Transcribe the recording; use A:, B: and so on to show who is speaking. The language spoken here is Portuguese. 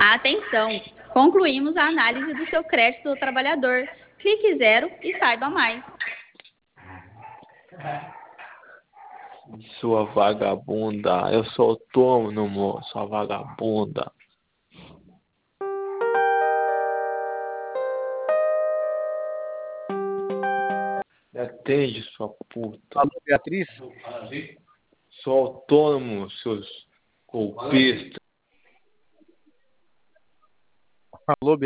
A: Atenção! Concluímos a análise do seu crédito do trabalhador. Clique zero e saiba mais.
B: Sua vagabunda, eu sou autônomo, sua vagabunda. Me atende, sua puta.
C: Alô, Beatriz?
B: Sou autônomo, seus golpistas.
C: Alô,